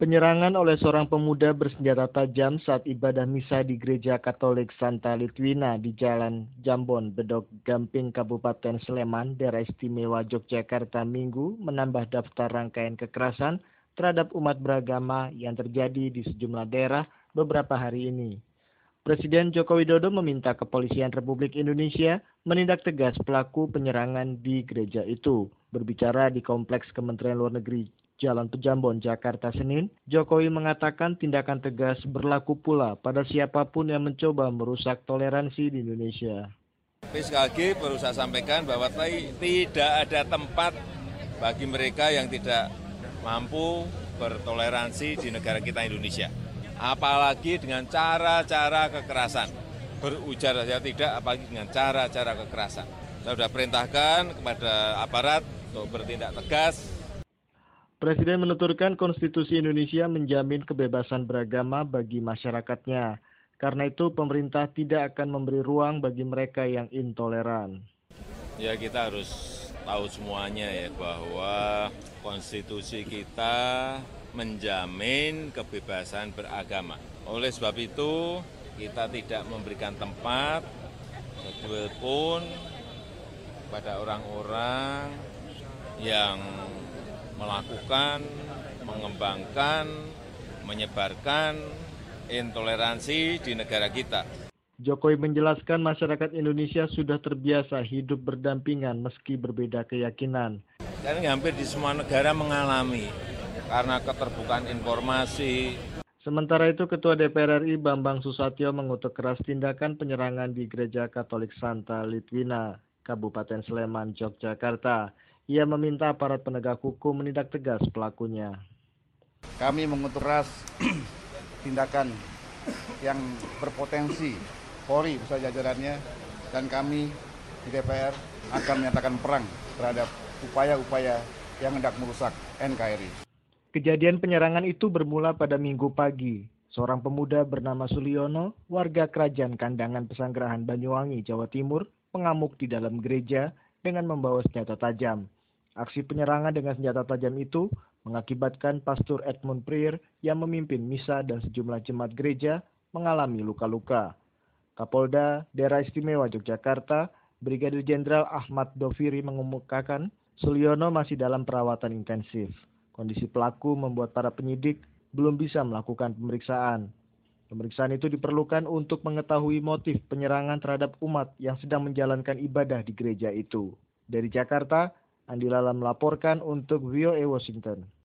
Penyerangan oleh seorang pemuda bersenjata tajam saat ibadah misa di Gereja Katolik Santa Litwina di Jalan Jambon, Bedok Gamping, Kabupaten Sleman, Daerah Istimewa Yogyakarta Minggu menambah daftar rangkaian kekerasan terhadap umat beragama yang terjadi di sejumlah daerah beberapa hari ini. Presiden Joko Widodo meminta Kepolisian Republik Indonesia menindak tegas pelaku penyerangan di gereja itu. Berbicara di Kompleks Kementerian Luar Negeri Jalan Pejambon, Jakarta, Senin, Jokowi mengatakan tindakan tegas berlaku pula pada siapapun yang mencoba merusak toleransi di Indonesia. Tapi sekali lagi perlu saya sampaikan bahwa tidak ada tempat bagi mereka yang tidak mampu bertoleransi di negara kita Indonesia. Apalagi dengan cara-cara kekerasan. Berujar saja tidak, apalagi dengan cara-cara kekerasan. Saya sudah perintahkan kepada aparat untuk bertindak tegas. Presiden menuturkan Konstitusi Indonesia menjamin kebebasan beragama bagi masyarakatnya. Karena itu pemerintah tidak akan memberi ruang bagi mereka yang intoleran. Ya kita harus tahu semuanya ya bahwa konstitusi kita menjamin kebebasan beragama. Oleh sebab itu kita tidak memberikan tempat sedikitpun pada orang-orang yang melakukan, mengembangkan, menyebarkan intoleransi di negara kita. Jokowi menjelaskan masyarakat Indonesia sudah terbiasa hidup berdampingan meski berbeda keyakinan. Dan hampir di semua negara mengalami karena keterbukaan informasi. Sementara itu, Ketua DPR RI Bambang Susatyo mengutuk keras tindakan penyerangan di Gereja Katolik Santa Litwina, Kabupaten Sleman, Yogyakarta. Ia meminta aparat penegak hukum menindak tegas pelakunya. Kami mengutuk keras tindakan yang berpotensi Polri beserta jajarannya, dan kami di DPR akan menyatakan perang terhadap upaya-upaya yang hendak merusak NKRI. Kejadian penyerangan itu bermula pada Minggu pagi. Seorang pemuda bernama Suliono, warga Kerajaan Kandangan Pesanggerahan Banyuwangi, Jawa Timur, mengamuk di dalam gereja dengan membawa senjata tajam. Aksi penyerangan dengan senjata tajam itu mengakibatkan Pastor Edmund Prier yang memimpin misa dan sejumlah jemaat gereja mengalami luka-luka. Kapolda Daerah Istimewa Yogyakarta, Brigadir Jenderal Ahmad Doviri mengemukakan Suliono masih dalam perawatan intensif. Kondisi pelaku membuat para penyidik belum bisa melakukan pemeriksaan. Pemeriksaan itu diperlukan untuk mengetahui motif penyerangan terhadap umat yang sedang menjalankan ibadah di gereja itu. Dari Jakarta, Andi Lala melaporkan untuk VOA Washington.